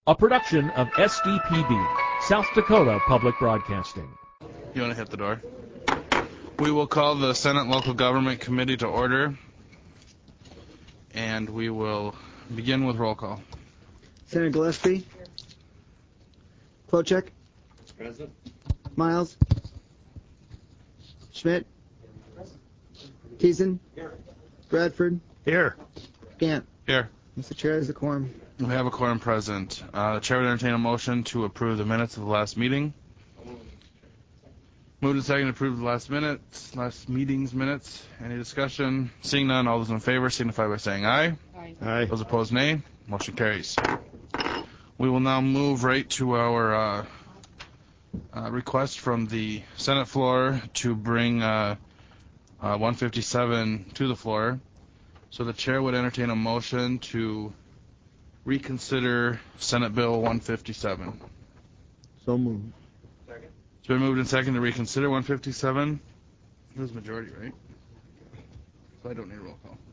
A production of SDPB, South Dakota Public Broadcasting. You want to hit the door? We will call the Senate Local Government Committee to order, and we will begin with roll call. Senator Gillespie? Klochek? Present. Miles? Schmidt? Thiessen? Here. Bradford? Here. Gant? Here. Mr. Chair, is the quorum. We have a quorum present. The chair would entertain a motion to approve the minutes of the last meeting. Moved and seconded to approve the last meeting's minutes. Any discussion? Seeing none, all those in favor signify by saying aye. Aye. Those opposed, nay. Motion carries. We will now move right to our request from the Senate floor to bring 157 to the floor. So the chair would entertain a motion to reconsider Senate Bill 157. So moved. Second. It's been moved and seconded to reconsider 157. It was majority, right? So I don't need a roll call.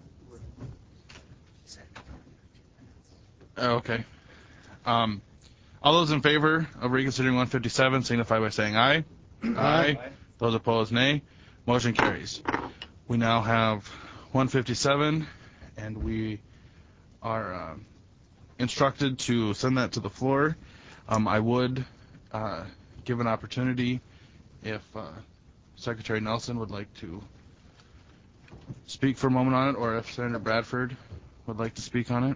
Oh, okay. All those in favor of reconsidering 157 signify by saying aye. Aye. Those opposed, nay. Motion carries. We now have 157, and we are instructed to send that to the floor. I would give an opportunity if Secretary Nelson would like to speak for a moment on it, or if Senator Bradford would like to speak on it.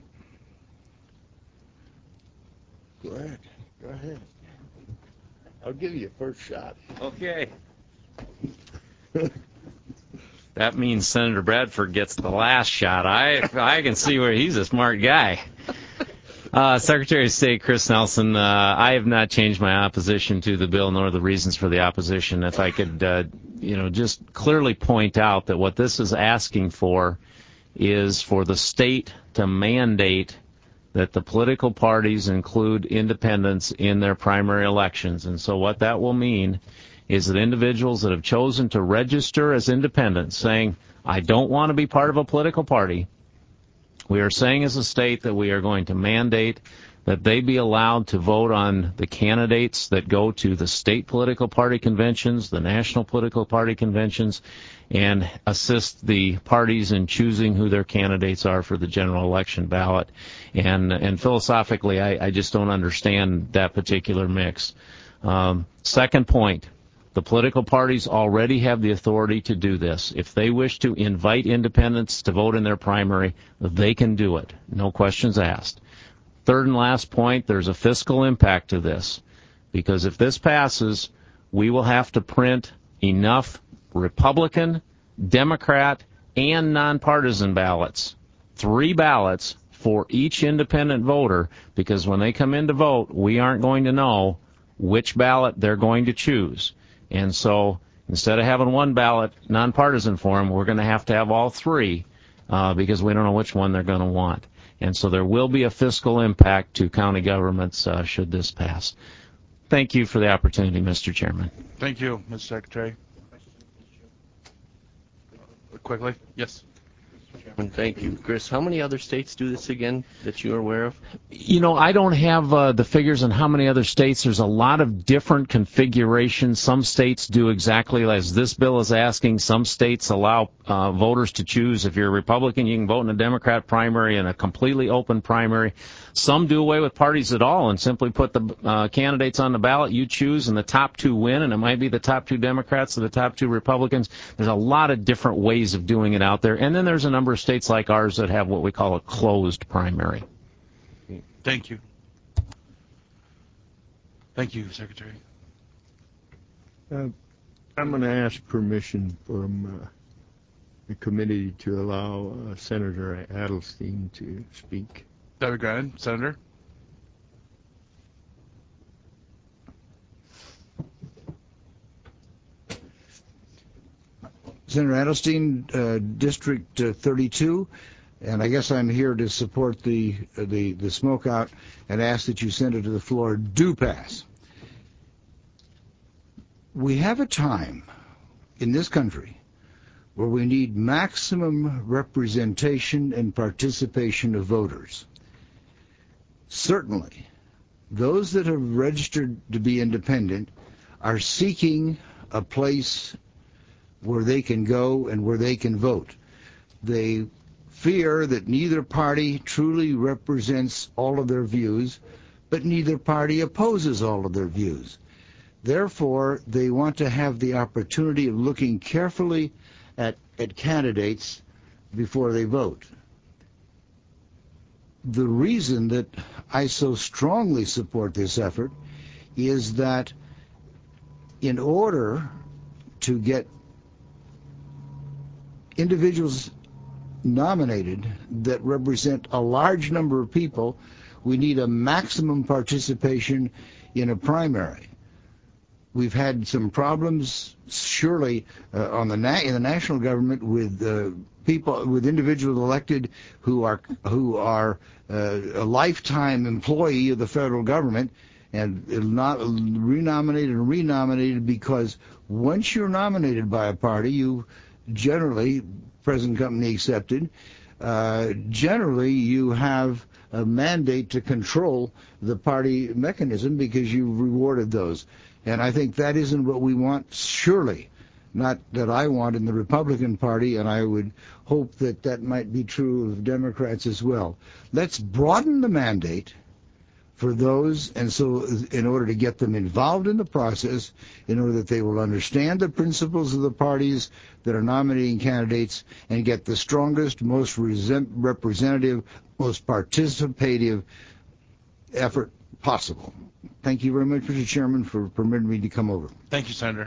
Go ahead. I'll give you a first shot. Okay. That means Senator Bradford gets the last shot. I can see where he's a smart guy. Secretary of State Chris Nelson, I have not changed my opposition to the bill nor the reasons for the opposition. If I could, just clearly point out that what this is asking for is for the state to mandate that the political parties include independents in their primary elections. And so what that will mean is that individuals that have chosen to register as independents, saying, I don't want to be part of a political party, we are saying as a state that we are going to mandate that they be allowed to vote on the candidates that go to the state political party conventions, the national political party conventions, and assist the parties in choosing who their candidates are for the general election ballot. And philosophically, I just don't understand that particular mix. Second point. The political parties already have the authority to do this. If they wish to invite independents to vote in their primary, they can do it. No questions asked. Third and last point, there's a fiscal impact to this. Because if this passes, we will have to print enough Republican, Democrat, and nonpartisan ballots. 3 ballots for each independent voter, because when they come in to vote, we aren't going to know which ballot they're going to choose. And so instead of having 1 ballot nonpartisan for them, we're going to have all 3 because we don't know which one they're going to want. And so there will be a fiscal impact to county governments should this pass. Thank you for the opportunity, Mr. Chairman. Thank you, Mr. Secretary. Quickly. Yes. Thank you, Chris. How many other states do this again that you are aware of? I don't have the figures on how many other states. There's a lot of different configurations. Some states do exactly as this bill is asking. Some states allow voters to choose. If you're a Republican, you can vote in a Democrat primary and a completely open primary. Some do away with parties at all and simply put the candidates on the ballot. You choose, and the top 2 win, and it might be the top 2 Democrats or the top 2 Republicans. There's a lot of different ways of doing it out there. And then there's a number of states like ours that have what we call a closed primary. Thank you. Thank you, Secretary. I'm going to ask permission from the committee to allow Senator Adelstein to speak. That be granted. Senator? Senator Adelstein, District 32, and I guess I'm here to support the smokeout and ask that you send it to the floor. Do pass. We have a time in this country where we need maximum representation and participation of voters. Certainly, those that have registered to be independent are seeking a place where they can go and where they can vote. They fear that neither party truly represents all of their views, but neither party opposes all of their views. Therefore, they want to have the opportunity of looking carefully at candidates before they vote. The reason that I so strongly support this effort is that in order to get individuals nominated that represent a large number of people, we need a maximum participation in a primary. We've had some problems, surely, in the national government with people, with individuals elected who are a lifetime employee of the federal government, and not renominated because once you're nominated by a party, you generally, present company accepted, generally you have a mandate to control the party mechanism because you've rewarded those. And I think that isn't what we want, surely. Not that I want in the Republican Party, and I would hope that that might be true of Democrats as well. Let's broaden the mandate for those, and so in order to get them involved in the process, in order that they will understand the principles of the parties that are nominating candidates and get the strongest, most representative, most participative effort possible. Thank you very much, Mr. Chairman, for permitting me to come over. Thank you, Senator.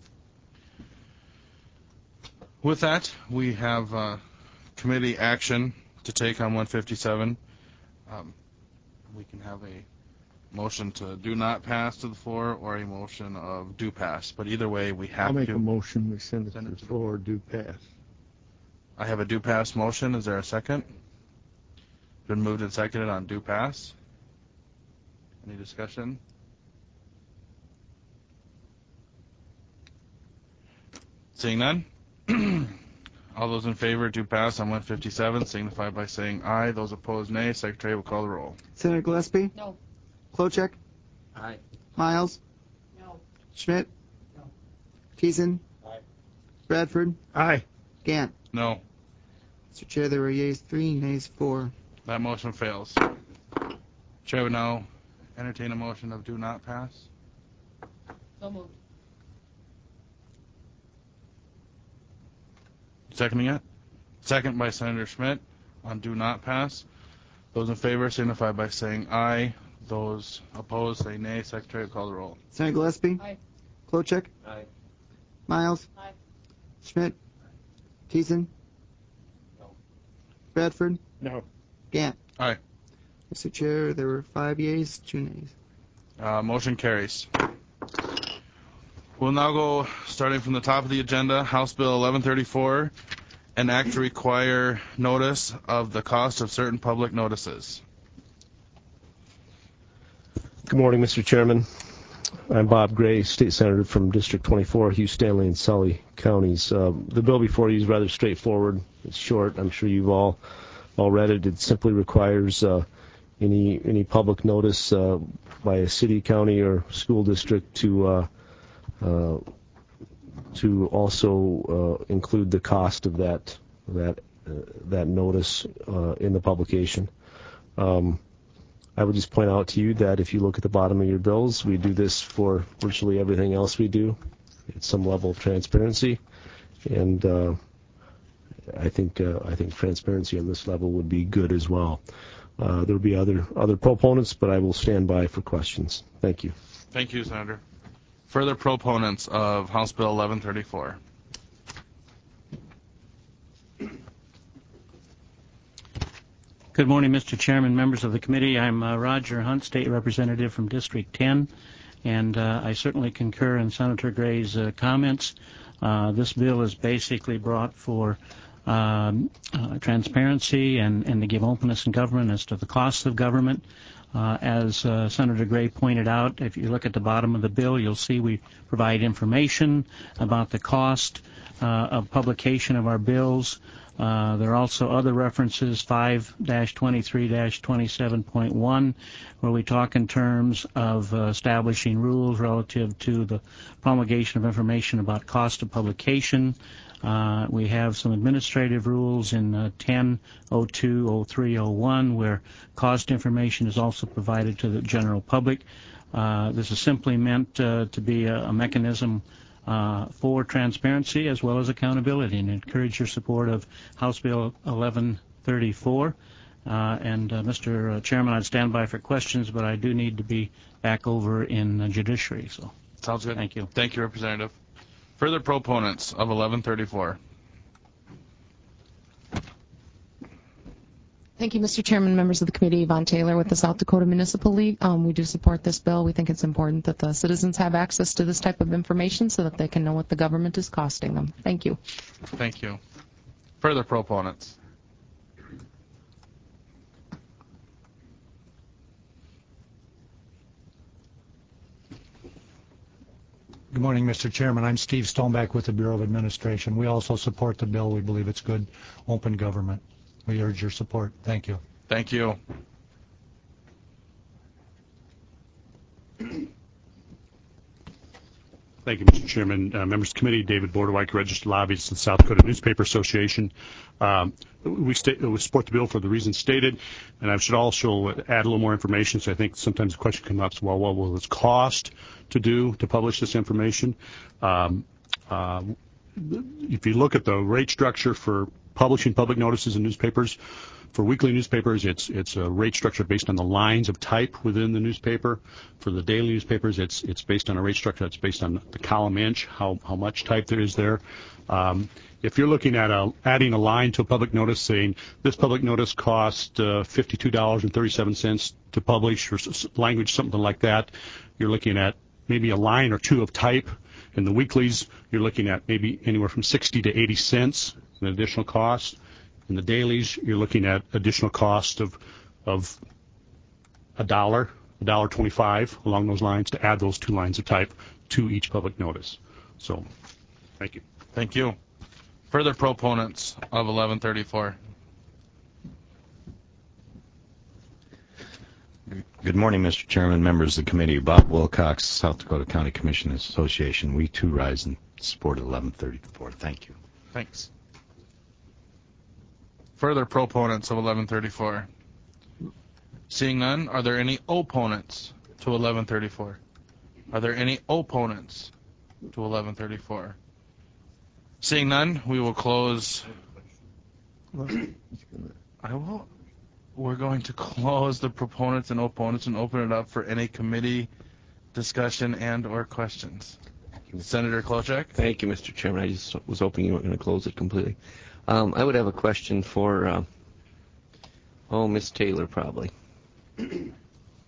With that, we have committee action to take on 157. We can have a motion to do not pass to the floor or a motion of do pass. But either way, we have I'll make to. a motion we send it to the floor, do pass. I have a do pass motion. Is there a second? Been moved and seconded on do pass. Any discussion? Seeing none. All those in favor do pass on 157 signify by saying aye. Those opposed, nay. Secretary will call the roll. Senator Gillespie? No. Klochek? Aye. Miles? No. Schmidt? No. Teason? Aye. Bradford? Aye. Gant? No. Mr. Chair, there were yeas 3, nays 4. That motion fails. Chair would now entertain a motion of do not pass. So moved. Seconding it? Second by Senator Schmidt on do not pass. Those in favor signify by saying aye. Those opposed say nay. Secretary will call the roll. Senator Gillespie? Aye. Klochek? Aye. Miles? Aye. Schmidt? Teason? No. Bradford? No. Gant? Aye. Mr. Chair, there were 5 yeas, 2 nays. Motion carries. We'll now go, starting from the top of the agenda, House Bill 1134, an act to require notice of the cost of certain public notices. Good morning, Mr. Chairman. I'm Bob Gray, State Senator from District 24, Hugh Stanley and Sully counties. The bill before you is rather straightforward. It's short. I'm sure you've all read it. It simply requires any public notice by a city, county, or school district to also include the cost of that notice in the publication. I would just point out to you that if you look at the bottom of your bills, we do this for virtually everything else we do. It's some level of transparency, and I think transparency on this level would be good as well. There will be other proponents, but I will stand by for questions. Thank you. Thank you, Senator. Further proponents of House Bill 1134. Good morning, Mr. Chairman, members of the committee. I'm Roger Hunt, State Representative from District 10, and I certainly concur in Senator Gray's comments. This bill is basically brought for transparency and to give openness in government as to the costs of government. As Senator Gray pointed out, if you look at the bottom of the bill, you'll see we provide information about the cost of publication of our bills. There are also other references, 5-23-27.1, where we talk in terms of establishing rules relative to the promulgation of information about cost of publication. We have some administrative rules in 10, 02, 03, 01, where cost information is also provided to the general public. This is simply meant to be a mechanism for transparency as well as accountability, and encourage your support of House Bill 1134. Mr. Chairman, I'd stand by for questions, but I do need to be back over in Judiciary. So sounds good. Thank you. Thank you, Representative. Further proponents of 1134. Thank you, Mr. Chairman, members of the committee. Yvonne Taylor with the South Dakota Municipal League. We do support this bill. We think it's important that the citizens have access to this type of information so that they can know what the government is costing them. Thank you. Thank you. Further proponents. Good morning, Mr. Chairman. I'm Steve Stoneback with the Bureau of Administration. We also support the bill. We believe it's good, open government. We urge your support. Thank you. Thank you. Thank you, Mr. Chairman. Members of the committee, David Bordewyk, registered lobbyist of the South Dakota Newspaper Association. We support the bill for the reasons stated, and I should also add a little more information. So I think sometimes the question comes up, well, what will it cost to publish this information? If you look at the rate structure for publishing public notices in newspapers, for weekly newspapers, it's a rate structure based on the lines of type within the newspaper. For the daily newspapers, it's based on a rate structure that's based on the column inch, how much type there is there. If you're looking at adding a line to a public notice saying this public notice cost $52.37 to publish, or language, something like that, you're looking at maybe a line or two of type. In the weeklies, you're looking at maybe anywhere from 60 to 80 cents in additional cost. In the dailies, you're looking at additional cost of $1.25 along those lines to add those two lines of type to each public notice. So, thank you. Thank you. Further proponents of 1134. Good morning, Mr. Chairman, members of the committee. Bob Wilcox, South Dakota County Commissioners Association. We too rise in support of 1134. Thank you. Thanks. Further proponents of 1134. Seeing none, are there any opponents to 1134? Are there any opponents to 1134? Seeing none, we will close. We're going to close the proponents and opponents and open it up for any committee discussion and or questions. Senator Klobuchar. Thank you, Mr. Chairman. I just was hoping you weren't going to close it completely. I would have a question for, Miss Taylor, probably. And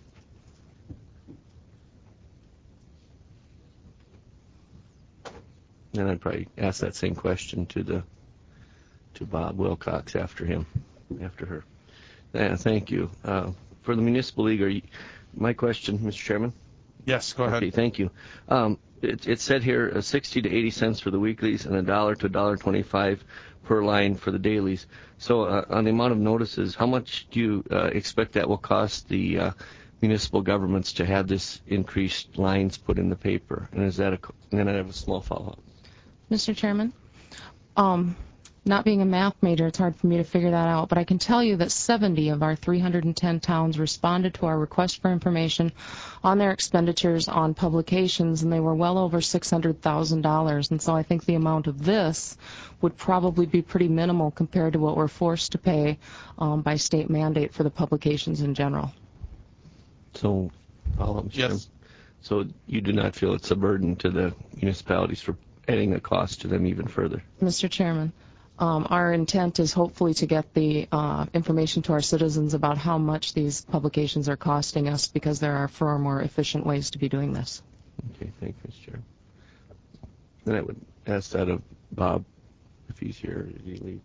I'd probably ask that same question to Bob Wilcox after her. Thank you. For the Municipal League, my question, Mr. Chairman? Yes, go ahead. Okay, thank you. It said here 60 to 80 cents for the weeklies and $1 to $1.25 per line for the dailies. So on the amount of notices, how much do you expect that will cost the municipal governments to have this increased lines put in the paper? And and then I have a small follow-up. Mr. Chairman, not being a math major, it's hard for me to figure that out, but I can tell you that 70 of our 310 towns responded to our request for information on their expenditures on publications, and they were well over $600,000. And so I think the amount of this would probably be pretty minimal compared to what we're forced to pay by state mandate for the publications in general. So, yes. So you do not feel it's a burden to the municipalities for adding a cost to them even further? Mr. Chairman, our intent is hopefully to get the information to our citizens about how much these publications are costing us, because there are far more efficient ways to be doing this. Okay, thank you, Mr. Chair. Then I would ask that of Bob, if he's here. Did he leave?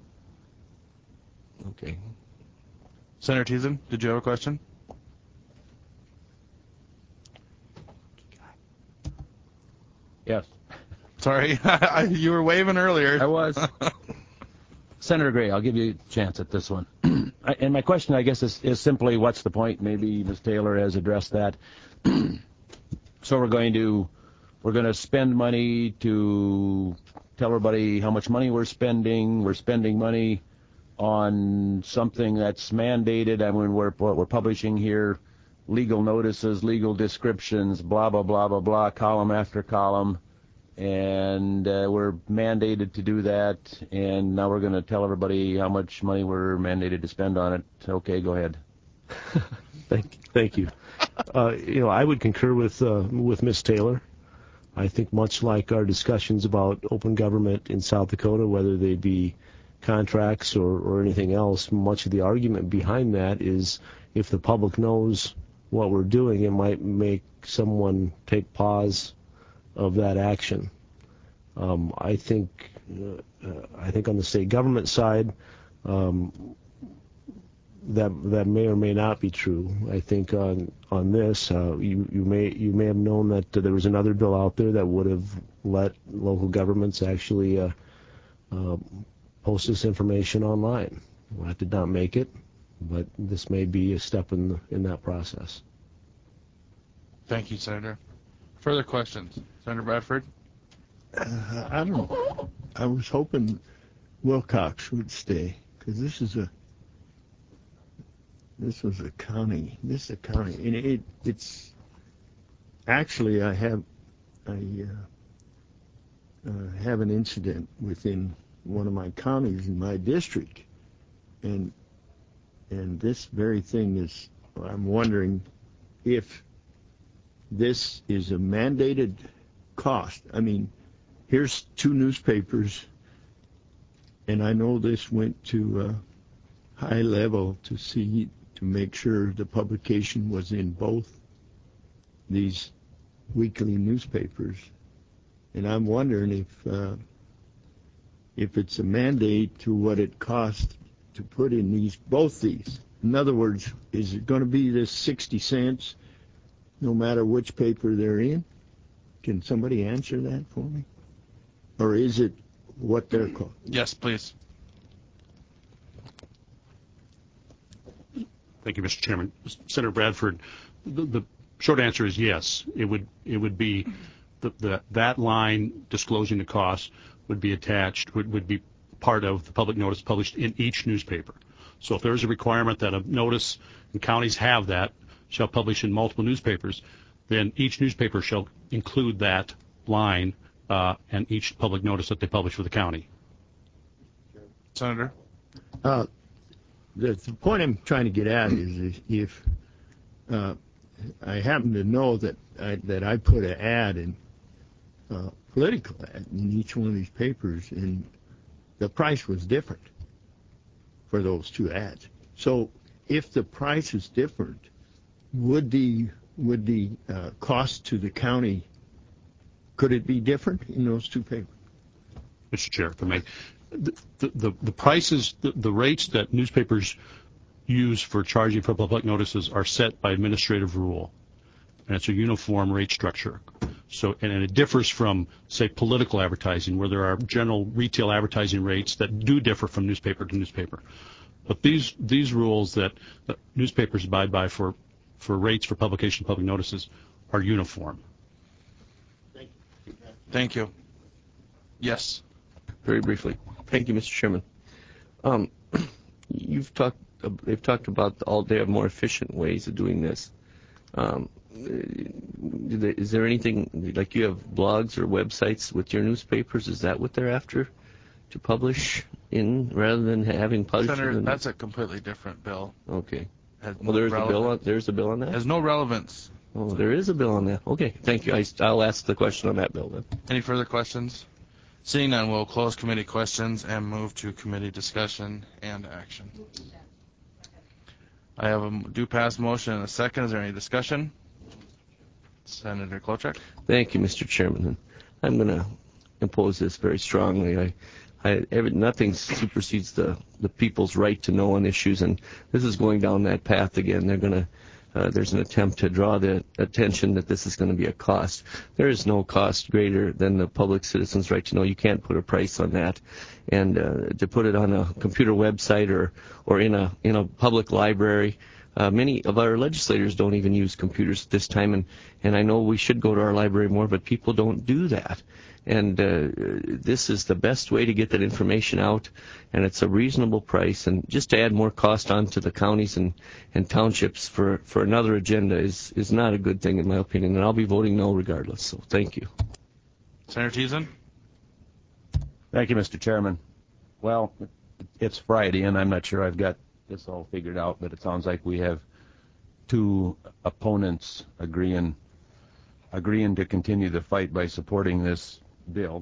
Okay. Senator Thiessen, did you have a question? Yes. Sorry, you were waving earlier. I was. Senator Gray, I'll give you a chance at this one. And my question, I guess, is simply, what's the point? Maybe Ms. Taylor has addressed that. So we're going to spend money to tell everybody how much money we're spending. We're spending money on something that's mandated. I mean, what we're publishing here, legal notices, legal descriptions, blah, blah, blah, blah, blah, column after column. And we're mandated to do that, and now we're going to tell everybody how much money we're mandated to spend on it. Okay, go ahead. Thank you. I would concur with Ms. Taylor. I think much like our discussions about open government in South Dakota, whether they be contracts or anything else, much of the argument behind that is if the public knows what we're doing, it might make someone take pause of that action. I think on the state government side, that may or may not be true. I think on this, you may have known that there was another bill out there that would have let local governments actually post this information online. That did not make it, but this may be a step in that process. Thank you, Senator. Further questions? Senator Bradford? I don't know. I was hoping Wilcox would stay, because this is a county. This is a county, and it's actually I have an incident within one of my counties in my district, and this very thing is. I'm wondering if this is a mandated cost. I mean, here's 2 newspapers, and I know this went to high level to make sure the publication was in both these weekly newspapers, and I'm wondering if it's a mandate to what it costs to put in both these. In other words, is it going to be this 60 cents no matter which paper they're in? Can somebody answer that for me? Or is it what they're called? Yes, please. Thank you, Mr. Chairman. Senator Bradford, the short answer is yes. It would be that line disclosing the cost would be attached, would be part of the public notice published in each newspaper. So if there is a requirement that a notice, and counties have that, shall publish in multiple newspapers, then each newspaper shall include that line and each public notice that they publish for the county. Senator? The point I'm trying to get at is if I happen to know that I put an ad in, political ad in each one of these papers, and the price was different for those 2 ads. So if the price is different, would the cost to the county, could it be different in those 2 papers? Mr. Chair, if I may, the prices, the rates that newspapers use for charging for public notices are set by administrative rule, and it's a uniform rate structure. So, and it differs from, say, political advertising, where there are general retail advertising rates that do differ from newspaper to newspaper. But these rules that newspapers abide by for rates for publication of public notices are uniform. Thank you. Yes. Very briefly. Thank you, Mr. Chairman. They've talked about they have more efficient ways of doing this. Is there anything, like you have blogs or websites with your newspapers, is that what they're after to publish in, rather than having published? Senator, that's a completely different bill. Okay. Well, there's a bill on that? Has no relevance. Oh, there is a bill on that. Okay, thank you. I'll ask the question on that bill then. Any further questions? Seeing none, we'll close committee questions and move to committee discussion and action. I have a do pass motion and a second. Is there any discussion? Senator Klobuchar. Thank you, Mr. Chairman. I'm going to impose this very strongly. Nothing supersedes the people's right to know on issues, and this is going down that path again. They're going to there's an attempt to draw the attention that this is going to be a cost. There is no cost greater than the public citizen's right to know. You can't put a price on that. And to put it on a computer website or in a public library, many of our legislators don't even use computers at this time, and I know we should go to our library more, but people don't do that. And this is the best way to get that information out, and it's a reasonable price. And just to add more cost onto the counties and townships for another agenda is not a good thing, in my opinion, and I'll be voting no regardless. So thank you. Senator Thiessen? Thank you, Mr. Chairman. Well, it's Friday, and I'm not sure I've got this all figured out, but it sounds like we have two opponents agreeing to continue the fight by supporting this bill.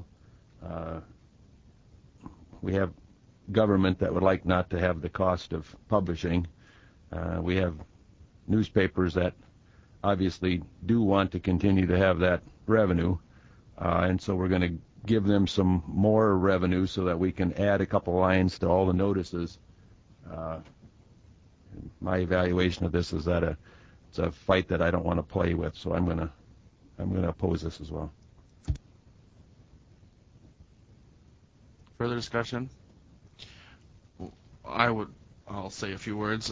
We have government that would like not to have the cost of publishing. We have newspapers that obviously do want to continue to have that revenue, and so we're going to give them some more revenue so that we can add a couple lines to all the notices. My evaluation of this is that it's a fight that I don't want to play with, so I'm going to oppose this as well. Further discussion? I'll say a few words.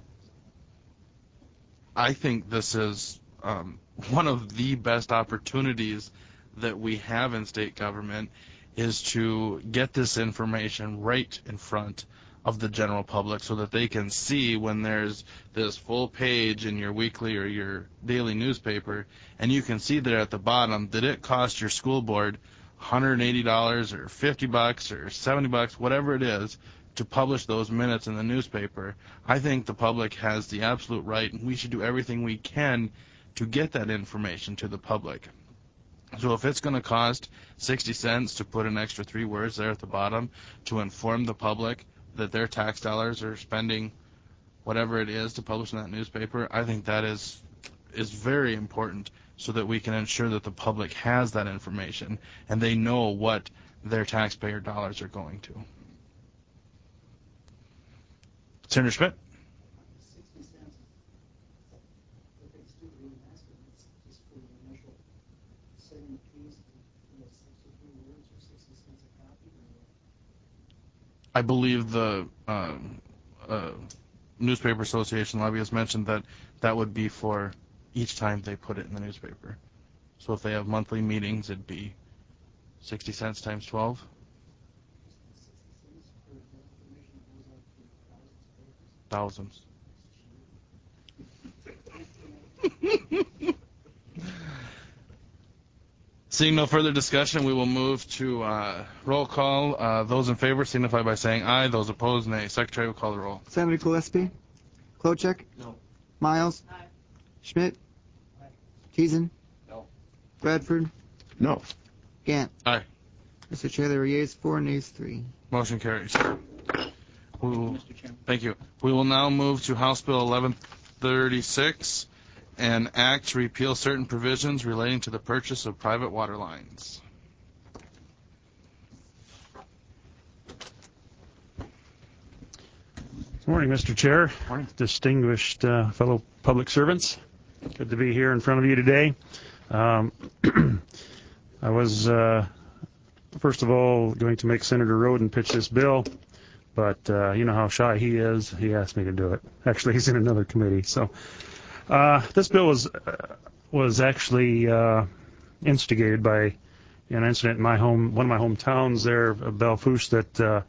I think this is one of the best opportunities that we have in state government is to get this information right in front of the general public so that they can see when there's this full page in your weekly or your daily newspaper, and you can see there at the bottom that it cost your school board $180 or $50 or $70, whatever it is, to publish those minutes in the newspaper. I think the public has the absolute right, and we should do everything we can to get that information to the public. So if it's going to cost 60 cents to put an extra 3 words there at the bottom to inform the public that their tax dollars are spending whatever it is to publish in that newspaper, I think that is very important so that we can ensure that the public has that information and they know what their taxpayer dollars are going to. Senator Schmidt? I believe the Newspaper Association lobbyist mentioned that would be for each time they put it in the newspaper. So if they have monthly meetings, it'd be 60 cents times 12. Thousands. Seeing no further discussion, we will move to roll call. Those in favor signify by saying aye. Those opposed, nay. Secretary will call the roll. Senator Gillespie? Klochek? No. Miles? Aye. Schmidt? Aye. Teason? No. Bradford? No. Gant? Aye. Mr. Chair, there were yeas 4, nays 3. Motion carries. Thank you. We will now move to House Bill 1136, an act to repeal certain provisions relating to the purchase of private water lines. Good morning, Mr. Chair. Morning. Distinguished fellow public servants. Good to be here in front of you today. I was, first of all, going to make Senator Roden pitch this bill, but you know how shy he is. He asked me to do it. Actually, he's in another committee. So this bill was actually instigated by an incident in one of my hometowns there, Belle Fourche, that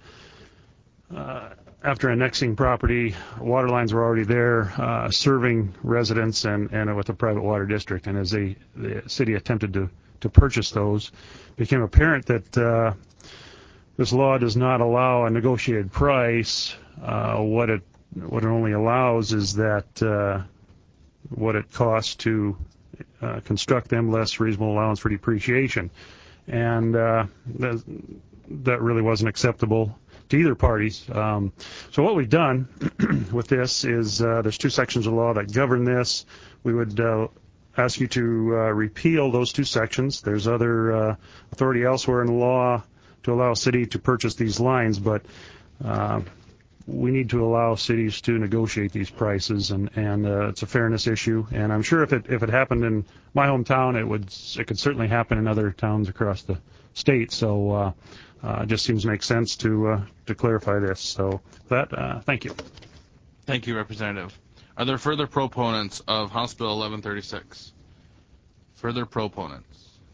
after annexing property, water lines were already there serving residents and with a private water district. And as the city attempted to purchase those, it became apparent that this law does not allow a negotiated price. What it only allows is that what it costs to construct them less reasonable allowance for depreciation. And that really wasn't acceptable to either parties. So what we've done with this is there's 2 sections of law that govern this. We would ask you to repeal those 2 sections. There's other authority elsewhere in the law to allow a city to purchase these lines, but we need to allow cities to negotiate these prices, and it's a fairness issue. And I'm sure if it happened in my hometown, it could certainly happen in other towns across the state. So it just seems to make sense to clarify this. So thank you. Thank you, Representative. Are there further proponents of House Bill 1136? Further proponents?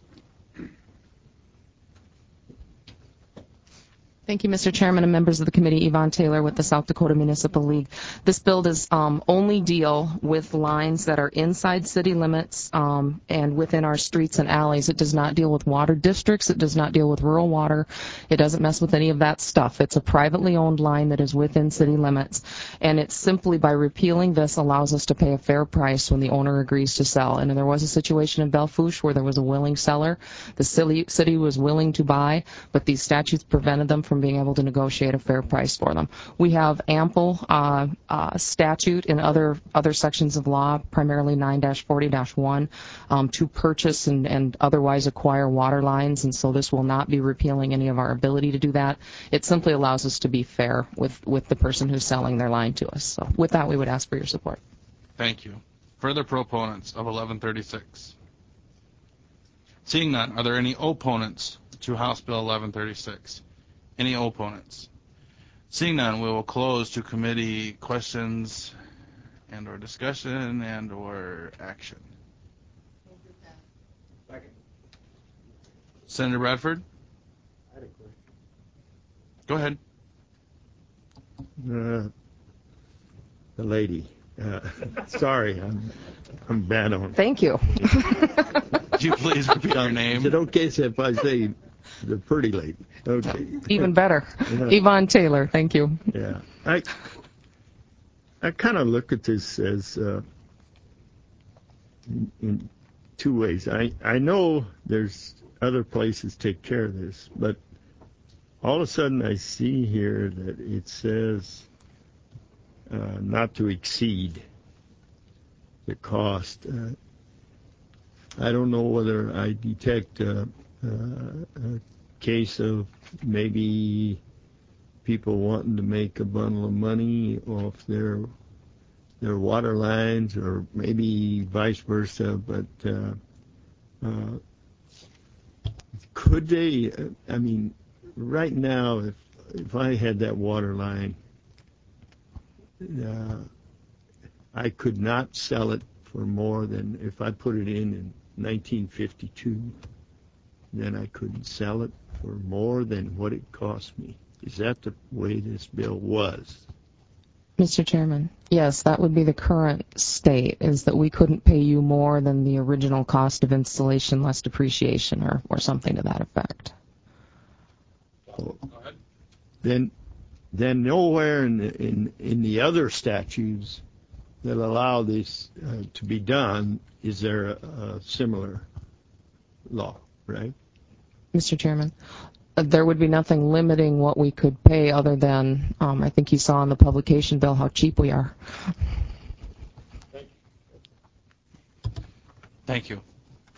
Thank you, Mr. Chairman and members of the committee. Yvonne Taylor with the South Dakota Municipal League. This bill does only deal with lines that are inside city limits and within our streets and alleys. It does not deal with water districts. It does not deal with rural water. It doesn't mess with any of that stuff. It's a privately owned line that is within city limits, and it's simply by repealing this allows us to pay a fair price when the owner agrees to sell. And there was a situation in Belle Fourche where there was a willing seller. The city was willing to buy, but these statutes prevented them from being able to negotiate a fair price for them. We have ample statute in other sections of law, primarily 9-40-1, to purchase and otherwise acquire water lines, and so this will not be repealing any of our ability to do that. It simply allows us to be fair with the person who's selling their line to us. So with that, we would ask for your support. Thank you. Further proponents of 1136? Seeing none, are there any opponents to House Bill 1136? Any opponents? Seeing none, we will close to committee questions and or discussion and or action. Second. Senator Bradford? I had a question. Go ahead. The lady. Sorry, I'm bad on. Thank you. Would you please repeat your name? Is it okay if I say the pretty lady? Okay. Even better. Yvonne Taylor, thank you. Yeah. I kind of look at this as in two ways. I know there's other places take care of this, but all of a sudden I see here that it says not to exceed the cost. I don't know whether I detect a case of maybe people wanting to make a bundle of money off their water lines, or maybe vice versa. But could they? I mean, right now, if I had that water line, I could not sell it for more than, if I put it in 1952, then I couldn't sell it for more than what it cost me. Is that the way this bill was? Mr. Chairman, yes, that would be the current state, is that we couldn't pay you more than the original cost of installation less depreciation or something to that effect. Go ahead. Then nowhere in the other statutes that allow this to be done is there a similar law, right? Mr. Chairman, there would be nothing limiting what we could pay other than, I think you saw in the publication bill how cheap we are. Thank you.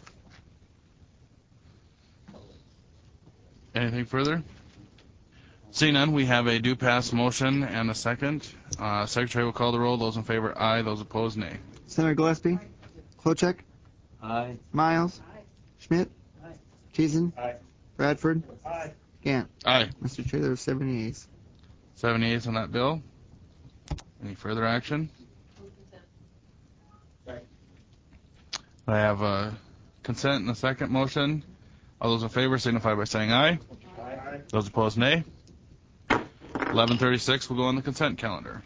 Anything further? Seeing none, we have a do pass motion and a second. Secretary will call the roll. Those in favor, aye. Those opposed, nay. Senator Gillespie? Klochek? Aye. Miles? Schmidt? Aye. Cheeson? Aye. Bradford? Aye. Gant? Aye. Mr. Chair, there are 7 yeas. 7 yeas on that bill. Any further action? I have a consent and a second motion. All those in favor signify by saying aye. Aye. Those opposed, nay. 1136 will go on the consent calendar.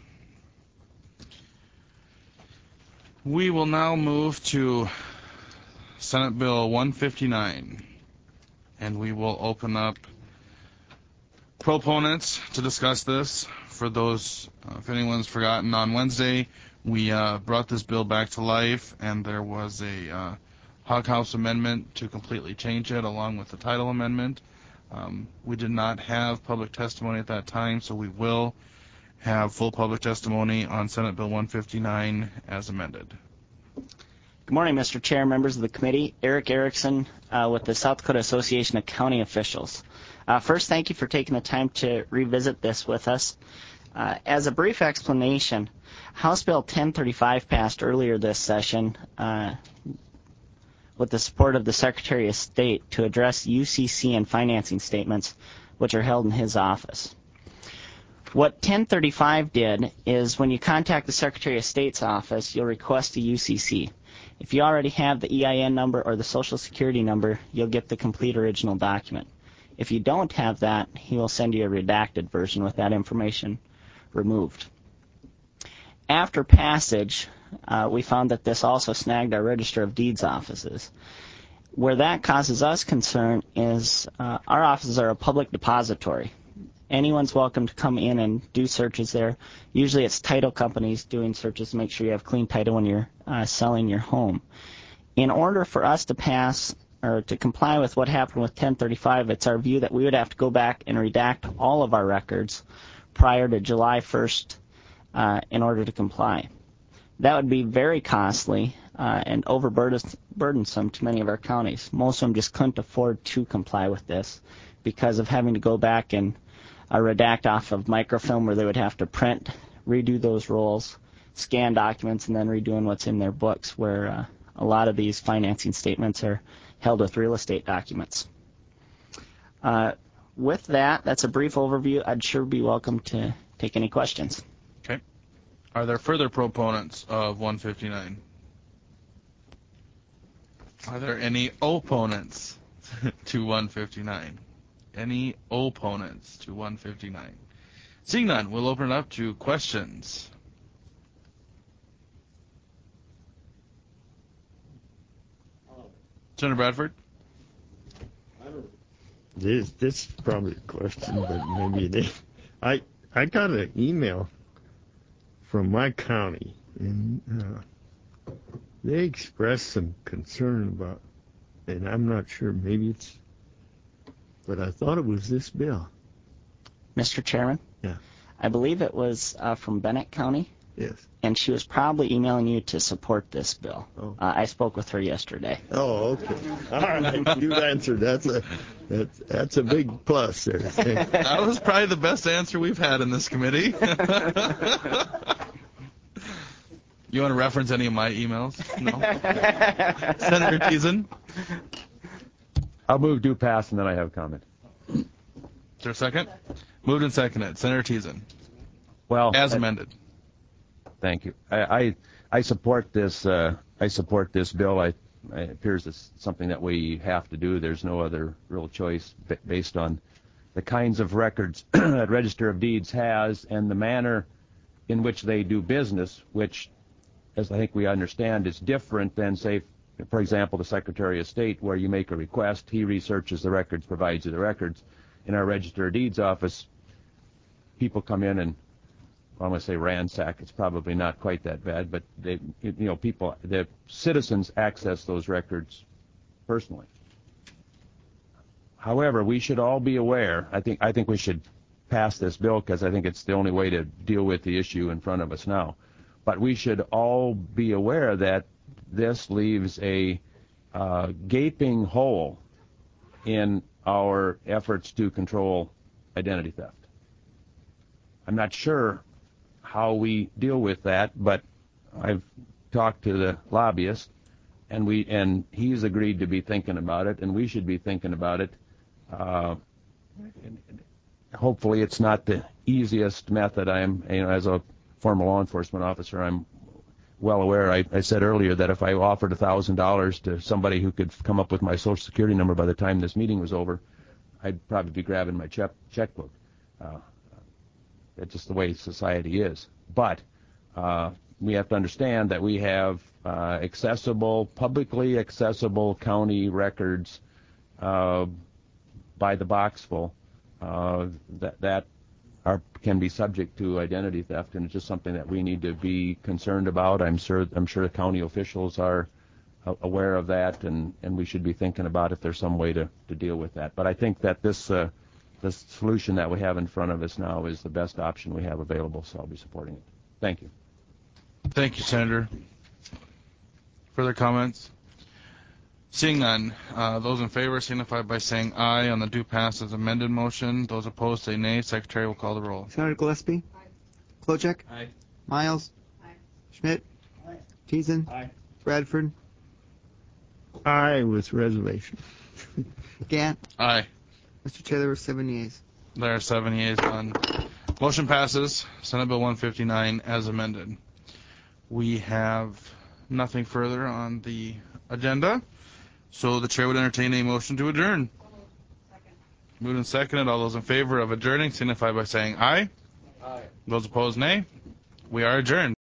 We will now move to Senate Bill 159, and we will open up proponents to discuss this. For those, if anyone's forgotten, on Wednesday we brought this bill back to life, and there was a Hog House amendment to completely change it, along with the title amendment. We did not have public testimony at that time, so we will have full public testimony on Senate Bill 159 as amended. Good morning, Mr. Chair, members of the committee. Eric Erickson with the South Dakota Association of County Officials. First, thank you for taking the time to revisit this with us. As a brief explanation, House Bill 1035 passed earlier this session with the support of the Secretary of State to address UCC and financing statements which are held in his office. What 1035 did is when you contact the Secretary of State's office, you'll request a UCC. If you already have the EIN number or the Social Security number, you'll get the complete original document. If you don't have that, he will send you a redacted version with that information removed. After passage, we found that this also snagged our Register of Deeds offices. Where that causes us concern is our offices are a public depository. Anyone's welcome to come in and do searches there. Usually it's title companies doing searches to make sure you have clean title when you're selling your home. In order for us to pass or to comply with what happened with 1035, it's our view that we would have to go back and redact all of our records prior to July 1st in order to comply. That would be very costly and burdensome to many of our counties. Most of them just couldn't afford to comply with this because of having to go back and redact off of microfilm where they would have to print, redo those rolls, scan documents, and then redoing what's in their books, where a lot of these financing statements are held with real estate documents. With that, that's a brief overview. I'd sure be welcome to take any questions. Okay. Are there further proponents of 159? Are there any opponents to 159? Any opponents to 159? Seeing none, we'll open it up to questions. Senator Bradford? This is probably a question, but maybe it is. I got an email from my county, and they expressed some concern about, and I'm not sure, maybe it's, but I thought it was this bill. Mr. Chairman? Yeah. I believe it was from Bennett County. Yes. And she was probably emailing you to support this bill. Oh. I spoke with her yesterday. Oh, okay. All right, you answered. That's a big plus there. That was probably the best answer we've had in this committee. You want to reference any of my emails? No. Senator Thiessen? I'll move due pass, and then I have a comment. Is there a second? Moved and seconded. Senator Thiessen. Well, as amended. Thank you. I support this. I support this bill. It appears it's something that we have to do. There's no other real choice based on the kinds of records that Register of Deeds has and the manner in which they do business, which, as I think we understand, is different than, say, for example, the Secretary of State, where you make a request, he researches the records, provides you the records. In our Register of Deeds office, people come in and, well, I'm going to say ransack. It's probably not quite that bad, but the citizens access those records personally. However, we should all be aware. I think we should pass this bill because I think it's the only way to deal with the issue in front of us now. But we should all be aware that this leaves a gaping hole in our efforts to control identity theft. I'm not sure how we deal with that, but I've talked to the lobbyist, and he's agreed to be thinking about it, and we should be thinking about it. Hopefully, it's not the easiest method. As a former law enforcement officer, I'm well aware. I said earlier that if I offered $1,000 to somebody who could come up with my Social Security number by the time this meeting was over, I'd probably be grabbing my checkbook. It's just the way society is. But we have to understand that we have publicly accessible county records by the boxful that can be subject to identity theft, and it's just something that we need to be concerned about. I'm sure the county officials are aware of that, and we should be thinking about if there's some way to deal with that. But I think that this solution that we have in front of us now is the best option we have available, so I'll be supporting it. Thank you. Thank you, Senator. Further comments? Seeing none, those in favor signify by saying aye on the due pass as amended motion. Those opposed say nay. Secretary will call the roll. Senator Gillespie? Klochek. Aye. Miles. Aye. Schmidt. Aye. Teason. Aye. Bradford. Aye, with reservation. Gant. Aye. Mr. Chair, there were 7 yeas. There are 7 yeas on. Motion passes. Senate Bill 159 as amended. We have nothing further on the agenda, so the chair would entertain a motion to adjourn. Moved and seconded. All those in favor of adjourning signify by saying aye. Aye. Those opposed, nay. We are adjourned.